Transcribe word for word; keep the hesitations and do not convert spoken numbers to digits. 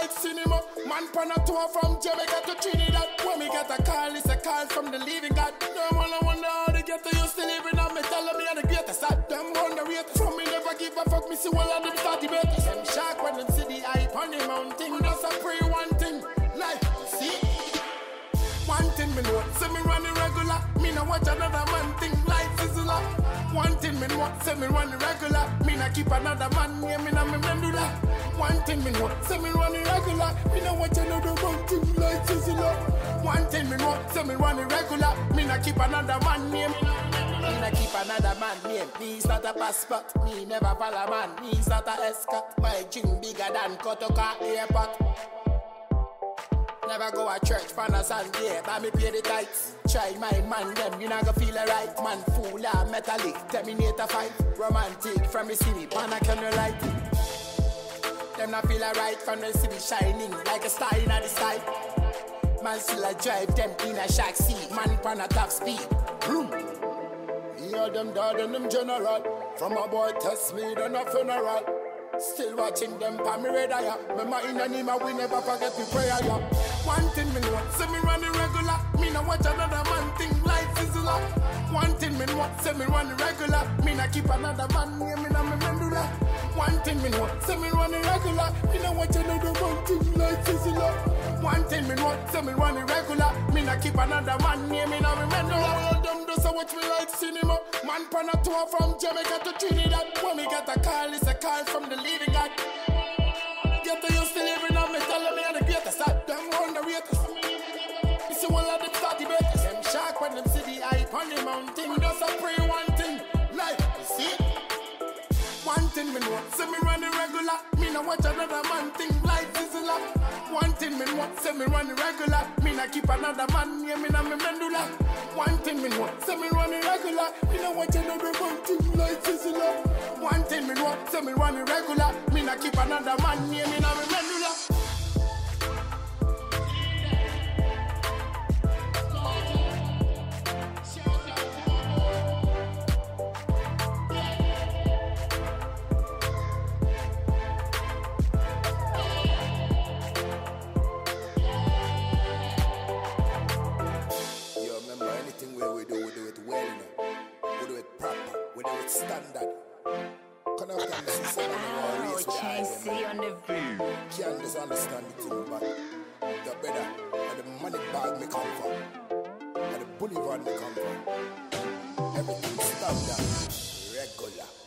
like cinema. Man pan a tour from Jamaica to Trinidad. When me get a call, it's a call from the living God. Them wanna wonder how they get to used to living on me. Tell me I'm the greatest. Them wonder rate from me never give a fuck. Me see all of them start debating. Them shock when them see the hype on the mountain. That's a pray one thing. Like, see? One thing me know, say me running regular. Me no watch another man thing. Life is a lot. One thing me know, say me running regular. Me no keep another man near me, no me medulla. One thing me know, say me running regular. Me no watch another man thing. Life is a lot. One thing me know, say me running regular. Me no keep another man near me. Me no keep another man name. Me's not a passport. Me never follow man. Me's not a escort. My drink bigger than Kotoka Airport. Never go a church for a Sunday, but me pay the tithes. Try my man, them, you not gonna feel it right. Man, fool, I'm metallic, terminate a fight. Romantic, from the city, man, I can light. Them not feel it right, from the city shining like a star in the sky. Man, still I drive them in a shack seat. Man, pan a top speed. Boom. Hear them dad and them general. From a boy test me, then a funeral. Still watching them pa me radar, yeah. Remember in the name we never forget the prayer, yeah. One thing me know, say me running regular. Me no watch another man thing, life is a lot. One thing me know, say me running regular. Me no keep another man near me, no me medulla. One thing me know, say me running regular. Me no watch another man thing, life is a lot. One thing me know, say me running regular. Me no keep another man near me, no me medulla. All them do so watch me like cinema. Man pan a tour from Jamaica to Trinidad. When me get a call, it's a call from the living God. Get to used to living on me, tell me I'm the greatest. Them wonder raters. You see all of them start debating. Them shock when them see the hype on the mountain. Just a pray one thing, like, you see? One thing me know, say me running regular. Me no watch another man thing, life is a lot. One thing me know, say me running regular. Me no keep another man near me, no me medulla. One thing me know, say me running regular. Me no watch another man thing, life is a lot. One thing me know, say me running regular. Me no keep another man near me, no me medulla. Standard. Can I tell you something? Oh, Chasey on the view. Can't just understand the thing, but the better. Where the money bag me come from. Where the boulevard me come from. Everything standard. Regular.